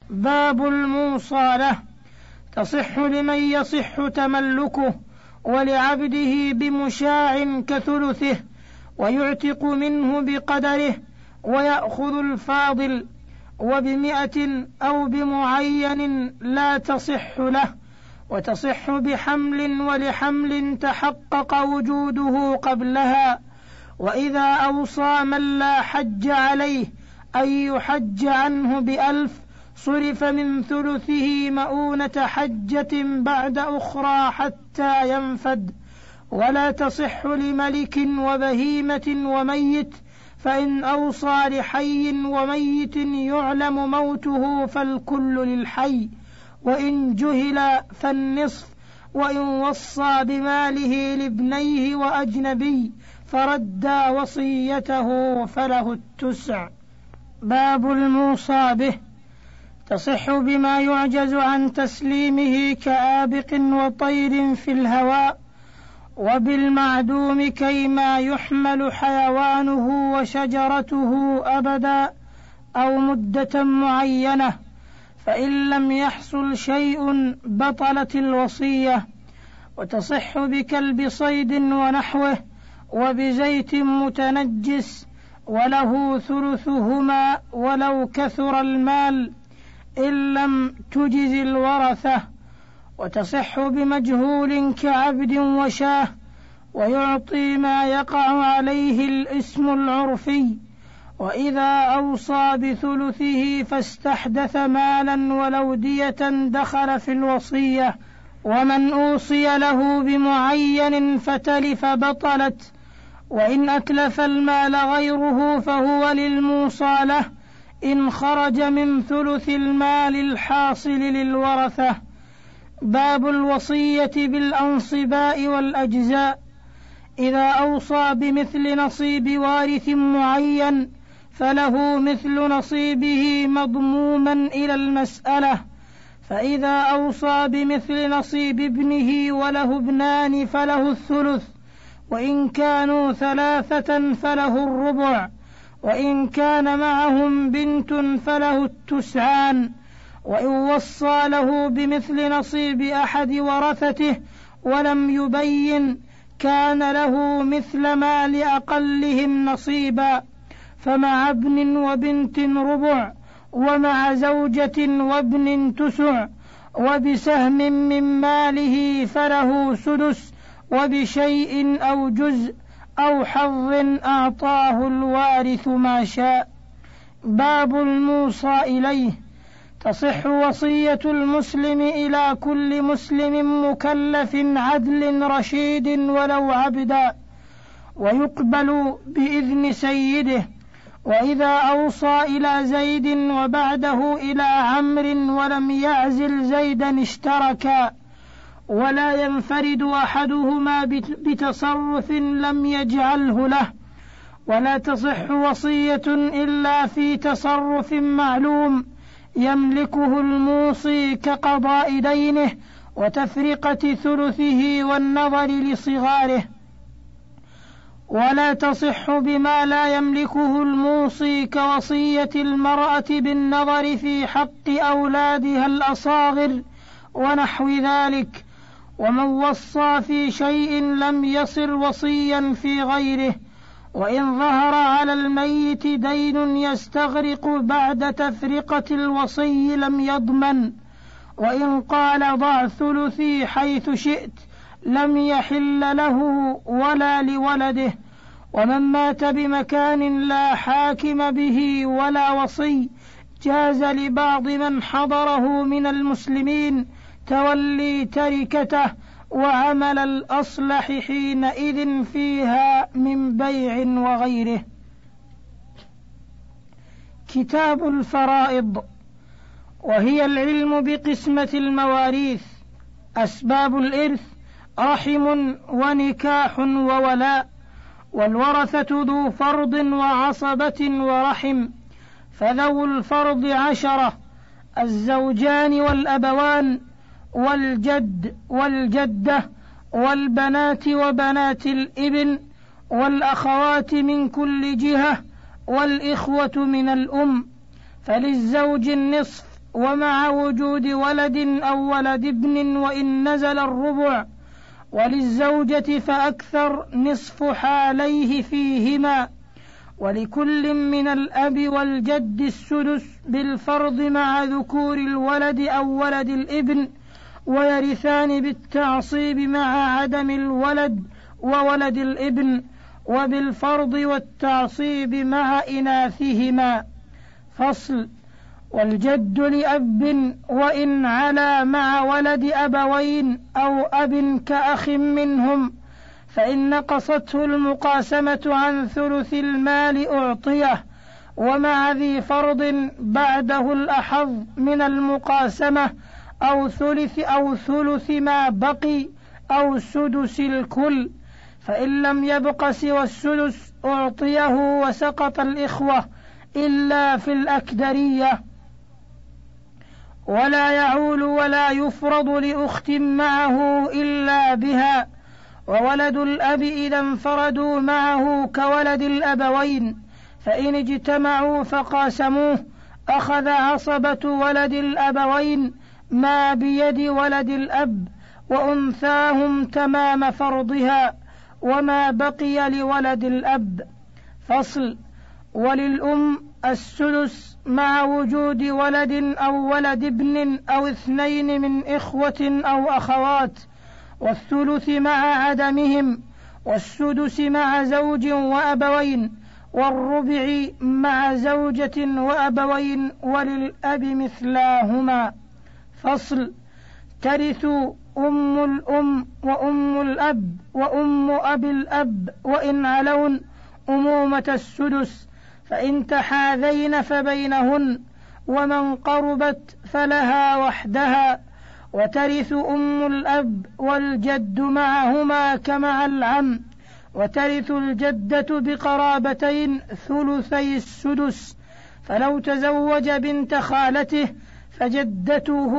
باب الموصى له. تصح لمن يصح تملكه، ولعبده بمشاع كثلثه، ويعتق منه بقدره، ويأخذ الفاضل، وب100 أو بمعين لا تصح له، وتصح بحمل ولحمل تحقق وجوده قبلها. وإذا أوصى من لا حج عليه أن يحج عنه ب1000 صرف من ثلثه مؤونة حجة بعد أخرى حتى ينفد. ولا تصح لملك وبهيمة وميت، فإن أوصى لحي وميت يعلم موته فالكل للحي، وإن جهل فالنصف، وإن وصى بماله لابنيه وأجنبي فردى وصيته فله التسع. باب الموصى به. تصح بما يعجز عن تسليمه كآبق وطير في الهواء، وبالمعدوم كيما يحمل حيوانه وشجرته أبدا أو مدة معينة، فإن لم يحصل شيء بطلت الوصية. وتصح بكلب صيد ونحوه، وبزيت متنجس، وله ثلثهما ولو كثر المال إن لم تجز الورثة. وتصح بمجهول كعبد وشاه، ويعطي ما يقع عليه الاسم العرفي. وإذا أوصى بثلثه فاستحدث مالا ولو دية دخل في الوصية. ومن أوصي له بمعين فتلف بطلت، وإن أتلف المال غيره فهو للموصى له إن خرج من ثلث المال الحاصل للورثة. باب الوصية بالأنصباء والأجزاء. إذا أوصى بمثل نصيب وارث معين فله مثل نصيبه مضموما إلى المسألة، فإذا أوصى بمثل نصيب ابنه وله ابنان فله الثلث، وإن كانوا 3 فله الربع، وإن كان معهم بنت فله التسعان. وإن وصى له بمثل نصيب أحد ورثته ولم يبين كان له مثل ما لأقلهم نصيبا، فمع ابن وبنت ربع، ومع زوجة وابن تسع، وبسهم من ماله فله سدس، وبشيء أو جزء أو حظ أعطاه الوارث ما شاء. باب الموصى إليه. تصح وصية المسلم إلى كل مسلم مكلف عدل رشيد ولو عبدا، ويقبل بإذن سيده. وإذا أوصى إلى زيد وبعده إلى عمرو ولم يعزل زيدا اشتركا، ولا ينفرد أحدهما بتصرف لم يجعله له. ولا تصح وصية إلا في تصرف معلوم يملكه الموصي كقضاء دينه وتفرقة ثلثه والنظر لصغاره. ولا تصح بما لا يملكه الموصي كوصية المرأة بالنظر في حق أولادها الأصاغر ونحو ذلك. ومن وصى في شيء لم يصر وصيا في غيره، وإن ظهر على الميت دين يستغرق بعد تفرقة الوصي لم يضمن. وإن قال ضع ثلثي حيث شئت لم يحل له ولا لولده. ومن مات بمكان لا حاكم به ولا وصي جاز لبعض من حضره من المسلمين تولي تركته وعمل الأصلح حينئذ فيها من بيع وغيره. كتاب الفرائض، وهي العلم بقسمة المواريث. أسباب الإرث: رحم ونكاح وولاء، والورثة ذو فرض وعصبة ورحم، فذو الفرض 10: الزوجان والأبوان والجد والجدة والبنات وبنات الابن والأخوات من كل جهة والإخوة من الأم. فللزوج النصف ومع وجود ولد أو ولد ابن وإن نزل الربع، وللزوجة فأكثر نصف حاليه فيهما، ولكل من الأب والجد السدس بالفرض مع ذكور الولد أو ولد الابن، ويرثان بالتعصيب مع عدم الولد وولد الابن، وبالفرض والتعصيب مع إناثهما. فصل: والجد لأب وإن علا مع ولد أبوين أو أب كأخ منهم، فإن نقصته المقاسمة عن ثلث المال أعطيه، ومع ذي فرض بعده الأحظ من المقاسمة أو ثلث ما بقي أو سدس الكل، فإن لم يبق سوى السدس أعطيه، وسقط الإخوة إلا في الأكدرية. ولا يعول ولا يفرض لأخت معه إلا بها، وولد الأب إذا انفردوا معه كولد الأبوين، فإن اجتمعوا فقاسموه أخذ عصبة ولد الأبوين ما بيد ولد الأب وأنثاهم تمام فرضها، وما بقي لولد الأب. فصل: وللأم السدس مع وجود ولد أو ولد ابن أو اثنين من إخوة أو أخوات، والثلث مع عدمهم، والسدس مع زوج وأبوين، والربع مع زوجة وأبوين، وللأب مثلاهما. فصل: ترث أم الأم وأم الأب وأم أب الأب وإن علون أمومة السدس، فإن تحاذين فبينهن، ومن قربت فلها وحدها. وترث أم الأب والجد معهما كمع العم، وترث الجدة بقرابتين ثلثي السدس، فلو تزوج بنت خالته فجدته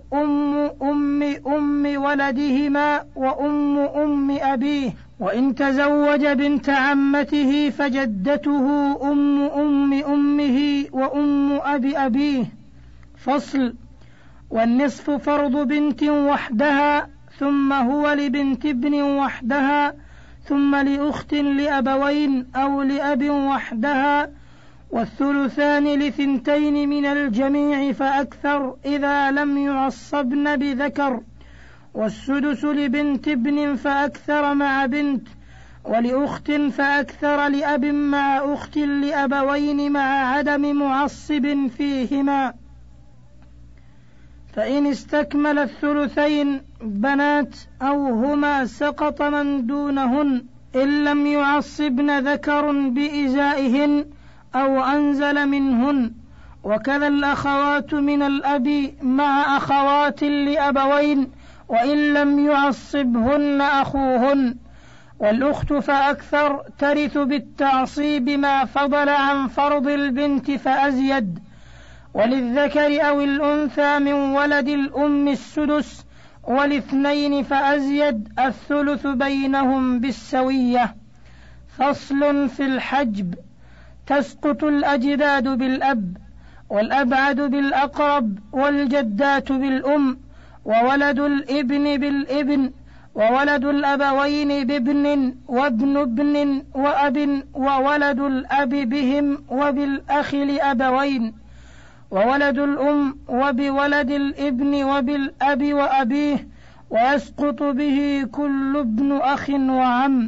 أم ولدهما وأم أبيه، وإن تزوج بنت عمته فجدته أمه وأم أبيه. فصل: والنصف فرض بنت وحدها، ثم هو لبنت ابن وحدها، ثم لأخت لأبوين أو لأب وحدها، والثلثان لثنتين من الجميع فأكثر إذا لم يعصبن بذكر، والسدس لبنت ابن فأكثر مع بنت، ولأخت فأكثر لأب مع أخت لأبوين مع عدم معصب فيهما. فإن استكمل الثلثين بنات أو هما سقط من دونهن إن لم يعصبن ذكر بإزائهن أو أنزل منهن، وكذا الأخوات من الأب مع أخوات لأبوين وإن لم يعصبهن أخوهن. والأخت فأكثر ترث بالتعصيب ما فضل عن فرض البنت فأزيد، وللذكر أو الأنثى من ولد الأم السدس، والاثنين فأزيد الثلث بينهم بالسوية. فصل في الحجب: تسقط الأجداد بالأب، والأبعد بالأقرب، والجدات بالأم، وولد الابن بالابن، وولد الأبوين بابن وابن ابن وأب، وولد الأب بهم وبالأخ لأبوين، وولد الأم وبولد الابن وبالأب وأبيه، ويسقط به كل ابن أخ وعم.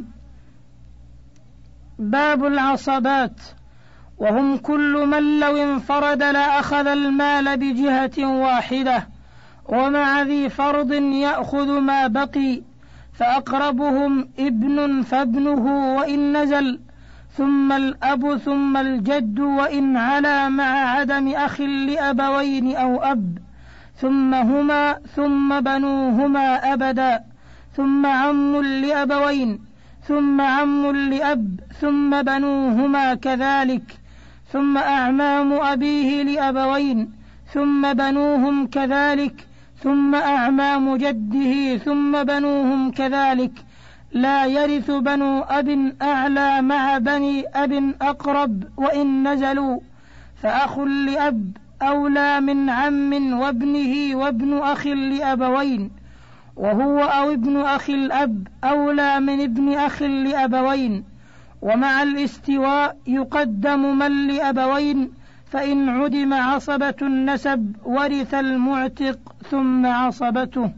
باب العصبات: وهم كل من لو انفرد لأخذ المال بجهة واحدة، ومع ذي فرض يأخذ ما بقي، فأقربهم ابن فابنه وإن نزل، ثم الأب ثم الجد وإن علا مع عدم أخ لأبوين أو أب، ثم هما ثم بنوهما أبدا، ثم عم لأبوين، ثم عم لأب، ثم بنوهما كذلك، ثم أعمام أبيه لأبوين، ثم بنوهم كذلك، ثم أعمام جده، ثم بنوهم كذلك. لا يرث بنو أب أعلى مع بني أب أقرب وإن نزلوا، فأخ لأب أولى من عم وابنه وابن أخ لأبوين، وهو أو ابن أخي الأب أولى من ابن أخ لأبوين. ومع الاستواء يقدم من لأبوين، فإن عدم عصبة النسب ورث المعتق ثم عصبته.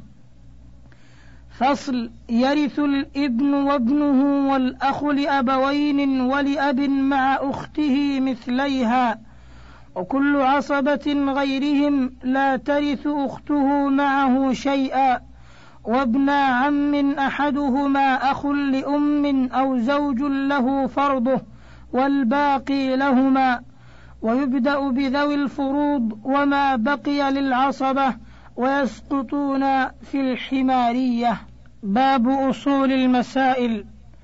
فصل: يرث الابن وابنه والأخ لأبوين ولأب مع أخته مثليها، وكل عصبة غيرهم لا ترث أخته معه شيئا، وابن عم أحدهما أخ لأم أو زوج له فرضه والباقي لهما. ويبدأ بذوي الفروض وما بقي للعصبة، ويسقطون في الحمارية. باب أصول المسائل.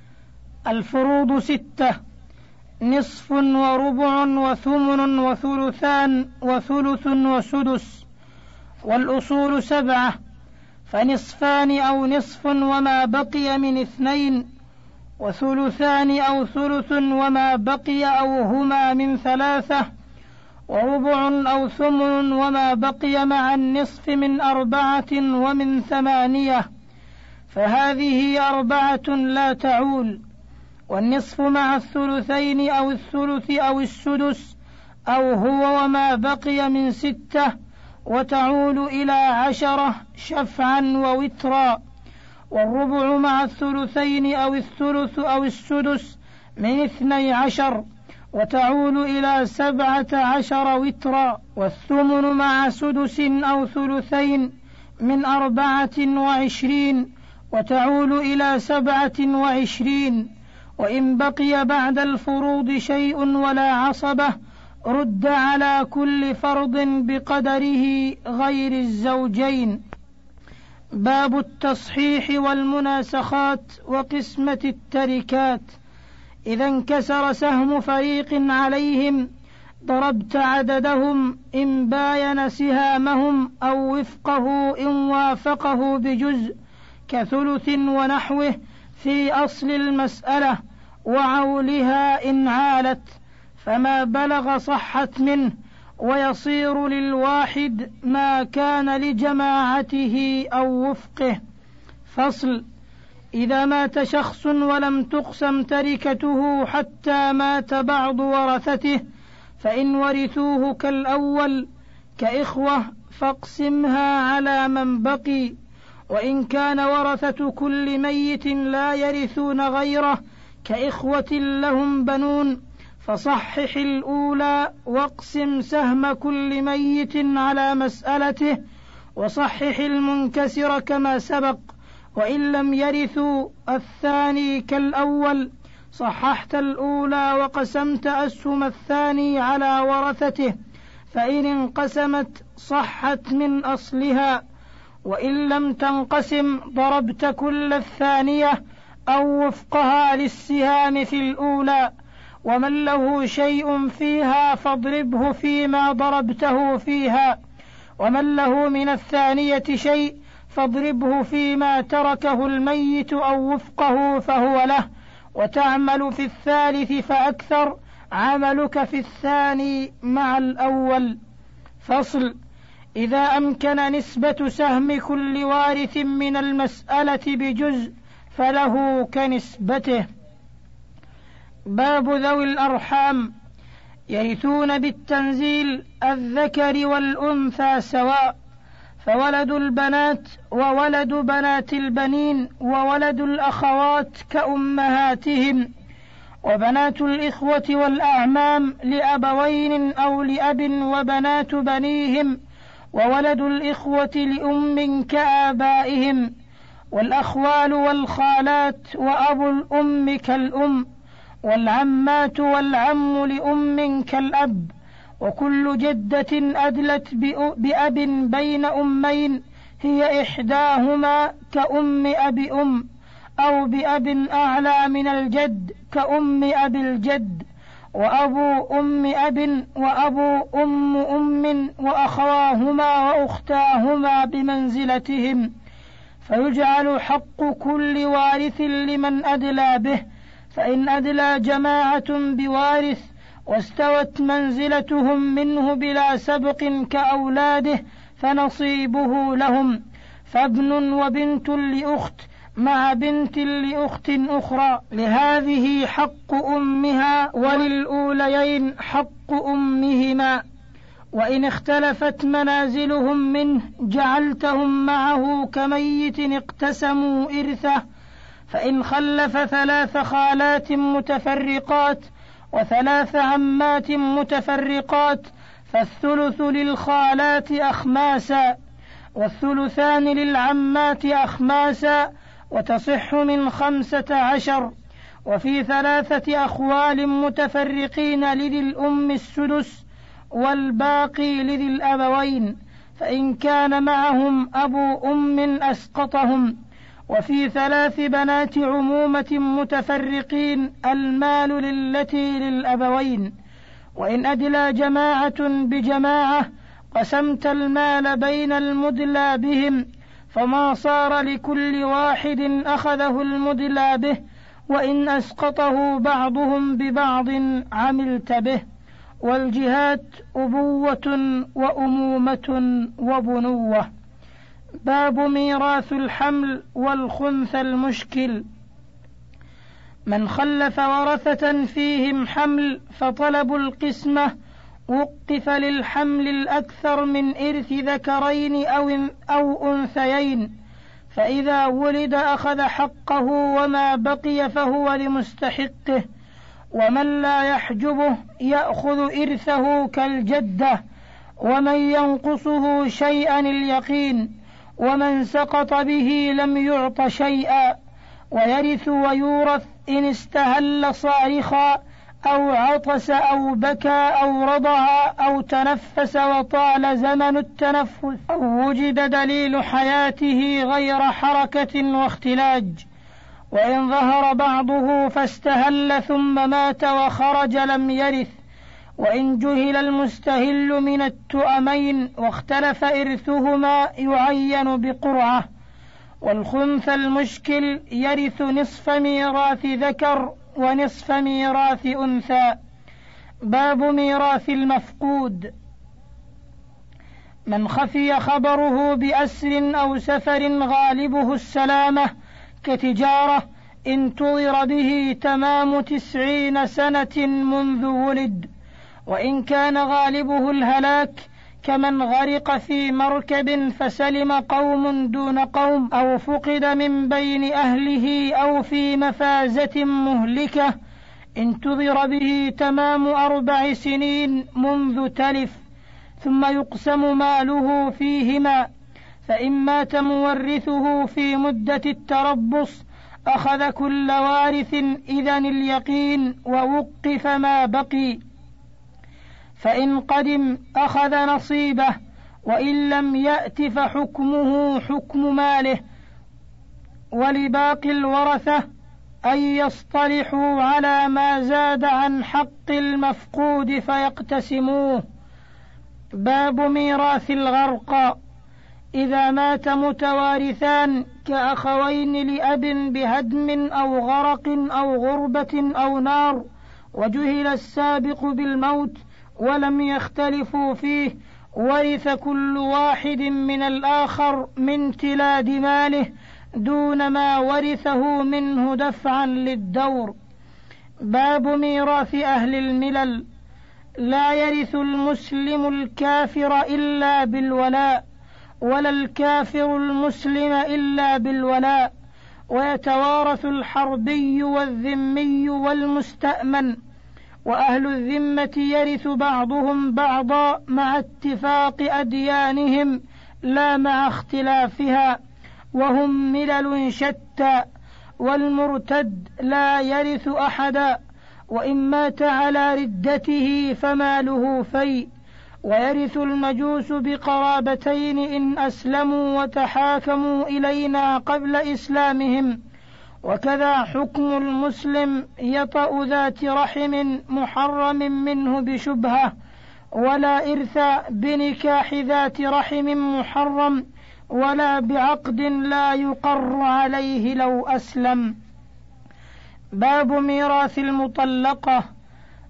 الفروض 6: نصف وربع وثمن وثلثان وثلث وسدس. والأصول 7: فنصفان أو نصف وما بقي من 2، وثلثان أو ثلث وما بقي أو هما من 3، وربع أو ثمن وما بقي مع النصف من 4 ومن 8، فهذه 4 لا تعول. والنصف مع الثلثين أو الثلث أو السدس أو هو وما بقي من 6، وتعول إلى 10 شفعا ووترا. والربع مع الثلثين أو الثلث أو السدس من 12، وتعول إلى 17 وترا. والثمن مع سدس أو ثلثين من 24، وتعول إلى 27. وإن بقي بعد الفروض شيء ولا عصبة رد على كل فرض بقدره غير الزوجين. باب التصحيح والمناسخات وقسمة التركات. إذا انكسر سهم فريق عليهم ضربت عددهم إن باين سهامهم أو وفقه إن وافقه بجزء كثلث ونحوه في أصل المسألة، وعولها إن عالت، فما بلغ صحت منه، ويصير للواحد ما كان لجماعته أو وفقه. فصل: إذا مات شخص ولم تقسم تركته حتى مات بعض ورثته، فإن ورثوه كالأول كإخوة فاقسمها على من بقي. وإن كان ورثة كل ميت لا يرثون غيره كإخوة لهم بنون، فصحح الأولى واقسم سهم كل ميت على مسألته، وصحح المنكسر كما سبق. وإن لم يرثوا الثاني كالأول صححت الأولى وقسمت أسهم الثاني على ورثته، فإن انقسمت صحت من أصلها. وإن لم تنقسم ضربت كل الثانية أو وفقها للسهام في الأولى. ومن له شيء فيها فاضربه فيما ضربته فيها، ومن له من الثانية شيء فاضربه فيما تركه الميت أو وفقه فهو له. وتعمل في الثالث فأكثر، عملك في الثاني مع الأول. فصل: إذا أمكن نسبة سهم كل وارث من المسألة بجزء فله كنسبته. باب ذوي الأرحام. يرثون بالتنزيل الذكر والأنثى سواء، فولد البنات وولد بنات البنين وولد الأخوات كأمهاتهم، وبنات الإخوة والأعمام لأبوين أو لأب وبنات بنيهم، وولد الإخوة لأم كآبائهم، والأخوال والخالات وأبو الأم كالأم، والعمات والعم لأم كالأب، وكل جدة أدلت بأب بين أمين هي إحداهما كأم أب أم، أو بأب أعلى من الجد كأم أب الجد، وأبو أم أب وأبو أم أم، وأخواهما وأختاهما بمنزلتهم، فيجعل حق كل وارث لمن أدلى به. فإن أدلى جماعة بوارث واستوت منزلتهم منه بلا سبق كأولاده فنصيبه لهم، فابن وبنت لأخت مع بنت لأخت أخرى، لهذه حق أمها وللأوليين حق أمهما. وإن اختلفت منازلهم منه جعلتهم معه كميت اقتسموا إرثه، فإن خلف 3 خالات متفرقات و3 عمات متفرقات فالثلث للخالات أخماسا، والثلثان للعمات أخماسا، وتصح من 15. وفي 3 أخوال متفرقين لذي الأم السدس، والباقي لذي الأبوين، فإن كان معهم أبو أم أسقطهم. وفي 3 بنات عمومة متفرقين المال للتي للأبوين، وإن أدلى جماعة بجماعة قسمت المال بين المدلى بهم، فما صار لكل واحد أخذه المدلى به، وإن أسقطه بعضهم ببعض عملت به. والجهات أبوة وأمومة وبنوة. باب ميراث الحمل والخنث المشكل. من خلف ورثة فيهم حمل فطلب القسمة وقف للحمل الأكثر من إرث ذكرين أو أنثيين، فإذا ولد أخذ حقه وما بقي فهو لمستحقه، ومن لا يحجبه يأخذ إرثه كالجدة، ومن ينقصه شيئا اليقين، ومن سقط به لم يعط شيئا، ويرث ويورث إن استهل صارخا أو عطس أو بكى أو رضع أو تنفس وطال زمن التنفس أو وجد دليل حياته غير حركة واختلاج. وإن ظهر بعضه فاستهل ثم مات وخرج لم يرث، وإن جهل المستهل من التؤمين واختلف إرثهما يعين بقرعة. والخنث المشكل يرث نصف ميراث ذكر ونصف ميراث أنثى. باب ميراث المفقود. من خفي خبره بأسر أو سفر غالبه السلامة كتجارة انتظر به تمام 90 سنة منذ ولد، وإن كان غالبه الهلاك كمن غرق في مركب فسلم قوم دون قوم، أو فقد من بين أهله، أو في مفازة مهلكة انتظر به تمام 4 سنين منذ تلف، ثم يقسم ماله فيهما، فإن مات مورثه في مدة التربص أخذ كل وارث إذن اليقين ووقف ما بقي، فإن قدم أخذ نصيبه، وإن لم يأت فحكمه حكم ماله. ولباقي الورثة أن يصطلحوا على ما زاد عن حق المفقود فيقتسموه. باب ميراث الغرقى. إذا مات متوارثان كأخوين لأب بهدم أو غرق أو غربة أو نار، وجهل السابق بالموت ولم يختلفوا فيه، ورث كل واحد من الآخر من تلاد ماله دون ما ورثه منه دفعا للدور. باب ميراث أهل الملل. لا يرث المسلم الكافر إلا بالولاء، ولا الكافر المسلم إلا بالولاء، ويتوارث الحربي والذمي والمستأمن، وأهل الذمة يرث بعضهم بعضا مع اتفاق أديانهم لا مع اختلافها، وهم ملل شتى. والمرتد لا يرث أحدا، وإن مات على ردته فماله في. ويرث المجوس بقرابتين إن أسلموا وتحاكموا إلينا قبل إسلامهم، وكذا حكم المسلم يطأ ذات رحم محرم منه بشبهة، ولا إرث بنكاح ذات رحم محرم، ولا بعقد لا يقر عليه لو أسلم. باب ميراث المطلقة.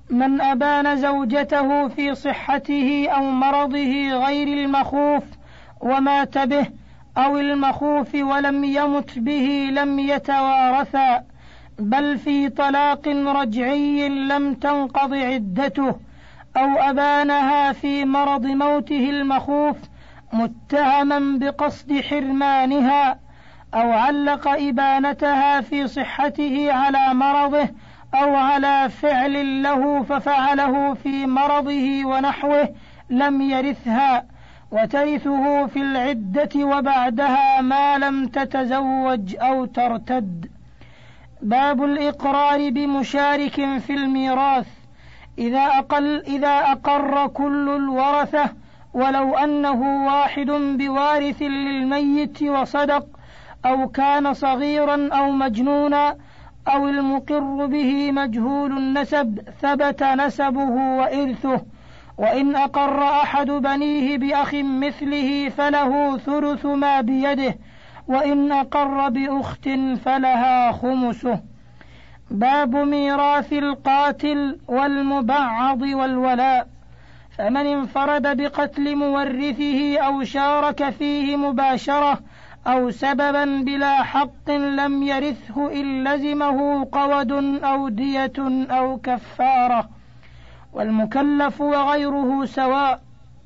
من أبان زوجته في صحته أو مرضه غير المخوف ومات به، أو المخوف ولم يمت به، لم يتوارثا، بل في طلاق رجعي لم تنقض عدته، أو أبانها في مرض موته المخوف متهما بقصد حرمانها، أو علق إبانتها في صحته على مرضه أو على فعل له ففعله في مرضه ونحوه، لم يرثها، وترثه في العدة وبعدها ما لم تتزوج أو ترتد. باب الإقرار بمشارك في الميراث إذا أقر كل الورثة ولو أنه واحد بوارث للميت وصدق، أو كان صغيرا أو مجنونا، أو المقر به مجهول النسب ثبت نسبه وإرثه. وإن أقر أحد بنيه بأخ مثله فله ثلث ما بيده، وإن أقر بأخت فلها خمسه. باب ميراث القاتل والمبعض والولاء. فمن انفرد بقتل مورثه أو شارك فيه مباشرة أو سببا بلا حق لم يرثه إن لزمه قود أو دية أو كفارة، والمكلف وغيره سواء.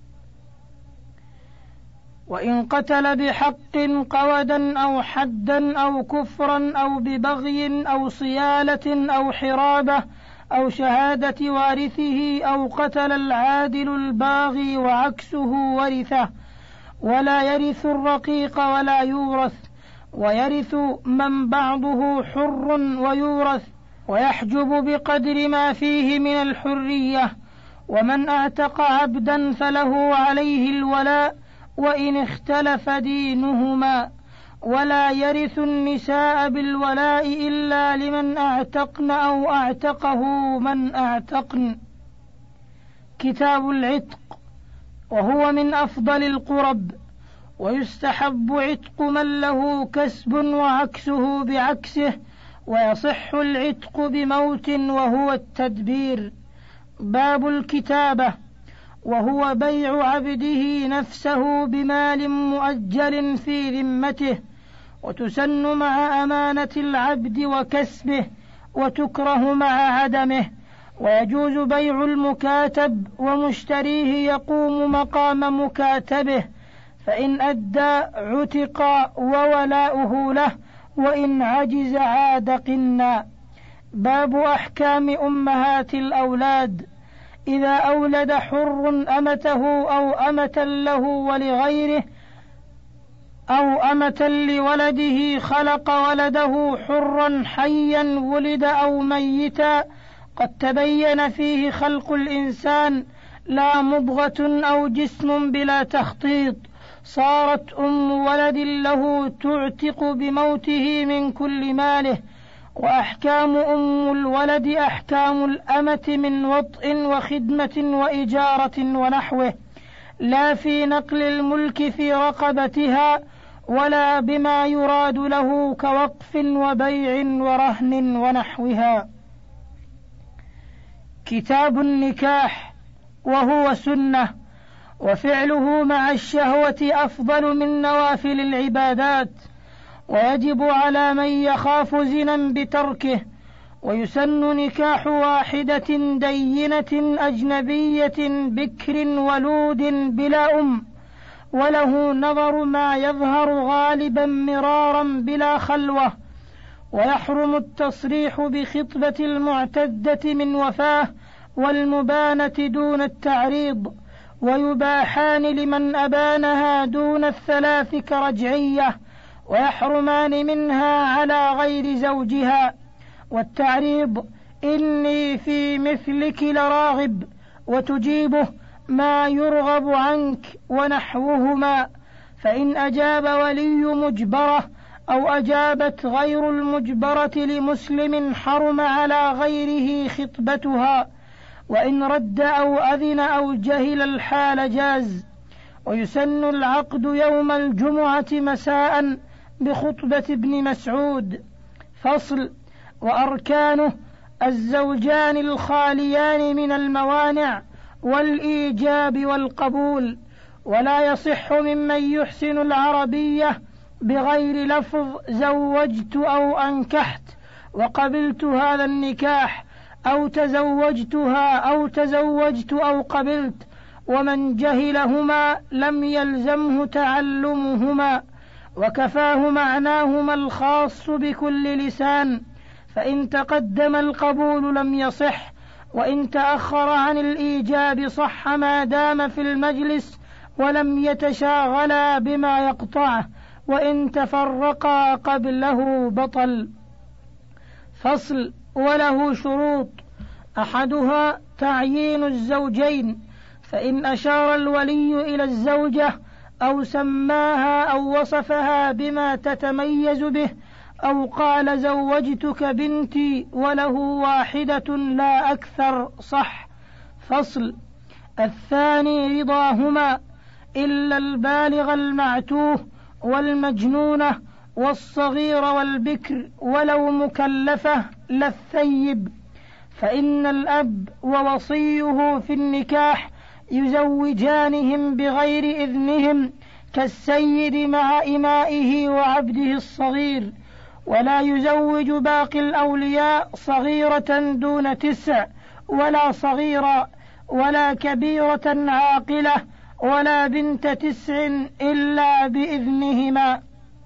وإن قتل بحق قودا أو حدا أو كفرا أو ببغي أو صيالة أو حرابة أو شهادة وارثه أو قتل العادل الباغي وعكسه ورثه، ولا يرث الرقيق ولا يورث، ويرث من بعضه حر ويورث، ويحجب بقدر ما فيه من الحرية. ومن اعتق عبدا فله عليه الولاء وإن اختلف دينهما، ولا يرث النساء بالولاء إلا لمن اعتقن أو اعتقه من اعتقن. كتاب العتق، وهو من أفضل القرب، ويستحب عتق من له كسب وعكسه بعكسه، ويصح العتق بموت وهو التدبير. باب الكتابة، وهو بيع عبده نفسه بمال مؤجل في ذمته، وتسن مع أمانة العبد وكسبه، وتكره مع عدمه. ويجوز بيع المكاتب ومشتريه يقوم مقام مكاتبه، فإن أدى عتق وولاؤه له، وإن عجز عاد قنا. باب أحكام أمهات الأولاد. إذا أولد حر أمته أو أمة له ولغيره، أو أمة لولده، خلق ولده حرا حيا ولد أو ميتا قد تبين فيه خلق الإنسان، لا مضغة أو جسم بلا تخطيط، صارت أم ولد له تعتق بموته من كل ماله. وأحكام أم الولد أحكام الأمة من وطء وخدمة وإجارة ونحوه، لا في نقل الملك في رقبتها، ولا بما يراد له كوقف وبيع ورهن ونحوها. كتاب النكاح، وهو سنة، وفعله مع الشهوة أفضل من نوافل العبادات، ويجب على من يخاف زنا بتركه. ويسن نكاح واحدة دينة أجنبية بكر ولود بلا أم، وله نظر ما يظهر غالبا مرارا بلا خلوة. ويحرم التصريح بخطبة المعتدة من وفاة والمبانة دون التعريض، ويباحان لمن أبانها دون الثلاث كرجعية، ويحرمان منها على غير زوجها. والتعريض إني في مثلك لراغب، وتجيبه ما يرغب عنك ونحوهما. فإن أجاب ولي مجبرة أو أجابت غير المجبرة لمسلم حرم على غيره خطبتها، وإن رد أو أذن أو جهل الحال جاز. ويسن العقد يوم الجمعة مساء بخطبة ابن مسعود. فصل. وأركانه الزوجان الخاليان من الموانع والإيجاب والقبول. ولا يصح ممن يحسن العربية بغير لفظ زوجت أو أنكحت وقبلت هذا النكاح، أو تزوجتها أو تزوجت أو قبلت، ومن جهلهما لم يلزمه تعلمهما، وكفاه معناهما الخاص بكل لسان، فإن تقدم القبول لم يصح، وإن تأخر عن الإيجاب صح ما دام في المجلس ولم يتشاغلا بما يقطعه، وإن تفرقا قبله بطل. فصل. وله شروط: أحدها تعيين الزوجين، فإن أشار الولي إلى الزوجة أو سماها أو وصفها بما تتميز به أو قال زوجتك بنتي وله واحدة لا أكثر صح. فصل. الثاني رضاهما إلا البالغ المعتوه والمجنونة والصغير والبكر ولو مكلفة لا الثيب، فإن الأب ووصيه في النكاح يزوجانهم بغير إذنهم كالسيد مع إمائه وعبده الصغير، ولا يزوج باقي الأولياء صغيرة دون 9 ولا صغيرة ولا كبيرة عاقلة ولا بنت 9 إلا بإذنهما،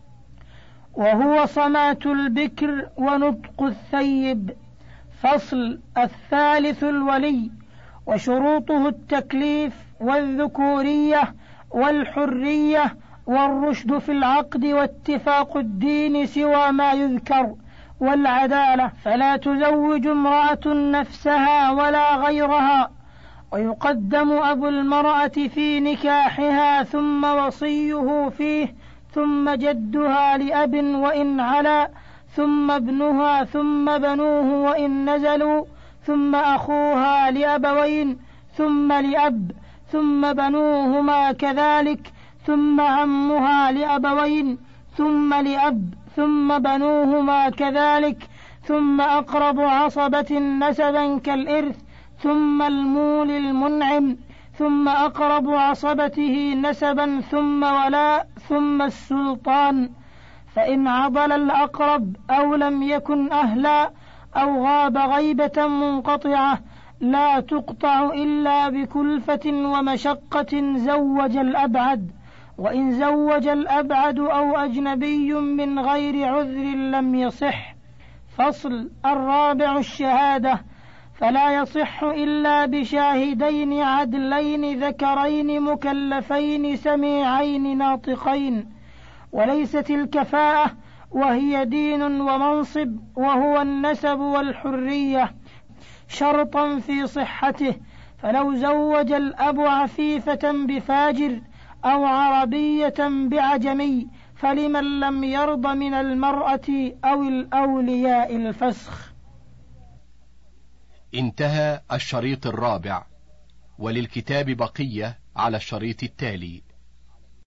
وهو صمات البكر ونطق الثيب. فصل. الثالث الولي، وشروطه التكليف والذكورية والحرية والرشد في العقد واتفاق الدين سوى ما يذكر، والعدالة، فلا تزوج امرأة نفسها ولا غيرها، ويقدم أبو المرأة في نكاحها ثم وصيه فيه ثم جدها لأب وإن علا، ثم ابنها ثم بنوه وإن نزلوا، ثم أخوها لأبوين ثم لأب، ثم بنوهما كذلك، ثم عمها لأبوين ثم لأب، ثم بنوهما كذلك، ثم أقرب عصبة نسبا كالإرث، ثم المولي المنعم، ثم أقرب عصبته نسبا، ثم ولاء، ثم السلطان. فإن عضل الأقرب أو لم يكن أهلا أو غاب غيبة منقطعة لا تقطع إلا بكلفة ومشقة زوج الأبعد، وإن زوج الأبعد أو أجنبي من غير عذر لم يصح. فصل. الرابع الشهادة، فلا يصح إلا بشاهدين عدلين ذكرين مكلفين سميعين ناطقين، وليست الكفاءة وهي دين ومنصب وهو النسب والحرية شرطا في صحته، فلو زوج الأب عفيفة بفاجر أو عربية بعجمي فلمن لم يرض من المرأة أو الأولياء الفسخ. انتهى الشريط الرابع، وللكتاب بقية على الشريط التالي.